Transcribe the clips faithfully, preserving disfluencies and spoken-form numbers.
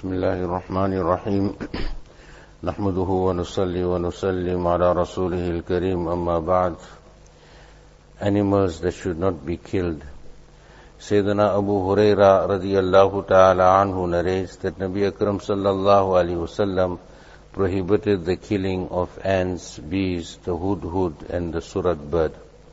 بسم الله الرحمن الرحيم نحمده ونصلي ونسلم على رسوله الكريم أما بعد. Animals that should not be killed. Sayyidina Abu Huraira radiyallahu ta'ala anhu narrates that Nabi Akram sallallahu alayhi wasallam prohibited the killing of ants, bees, the hudhud and the surat bird.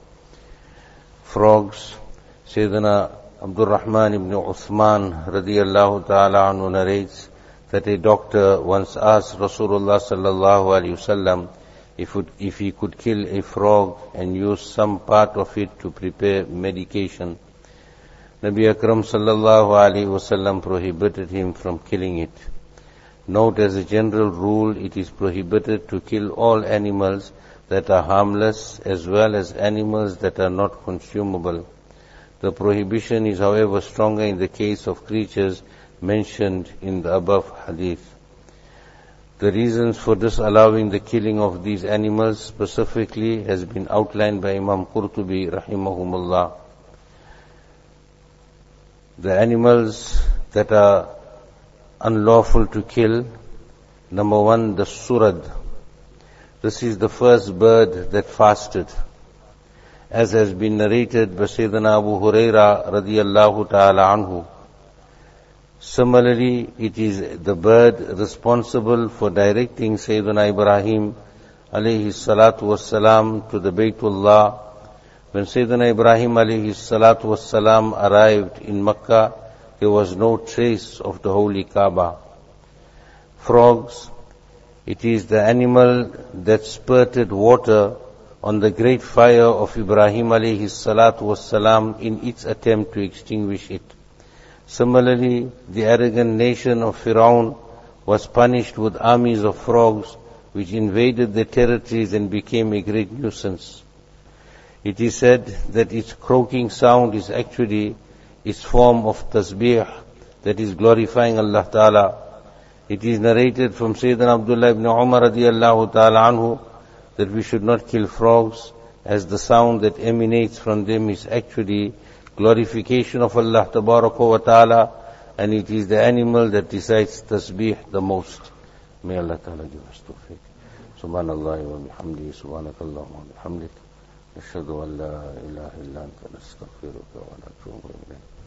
Frogs. Sayyidina Abdul Rahman ibn Uthman radiyallahu ta'ala anhu narrates that a doctor once asked Rasulullah sallallahu alayhi wasallam if, if he could kill a frog and use some part of it to prepare medication. Nabi Akram sallallahu alayhi wasallam prohibited him from killing it. Note, as a general rule, it is prohibited to kill all animals that are harmless as well as animals that are not consumable. The prohibition is, however, stronger in the case of creatures mentioned in the above hadith. The reasons for disallowing the killing of these animals specifically has been outlined by Imam Qurtubi rahimahumullah. The animals that are unlawful to kill, number one, the surad. This is the first bird that fasted, as has been narrated by Sayyidina Abu Huraira radiyallahu ta'ala anhu. Similarly, it is the bird responsible for directing Sayyidina Ibrahim alayhi salatu wassalam to the Baytullah. When Sayyidina Ibrahim alayhi salatu wassalam arrived in Makkah, there was no trace of the holy Kaaba. Frogs. It is the animal that spurted water on the great fire of Ibrahim alayhi salatu wassalam in its attempt to extinguish it. Similarly, the arrogant nation of Firaun was punished with armies of frogs which invaded their territories and became a great nuisance. It is said that its croaking sound is actually its form of tasbih, that is glorifying Allah Ta'ala. It is narrated from Sayyidina Abdullah ibn Umar radiyallahu ta'ala anhu that we should not kill frogs, as the sound that emanates from them is actually glorification of Allah Tabaraka wa Ta'ala, and it is the animal that recites tasbih the most. May Allah Ta'ala give us tawfiq. Subhanallah wa bihamdihi, subhanakallah wa bihamdik. Nashhadu an la ilaha illa anta nastaghfiruka wa natubu ilayk.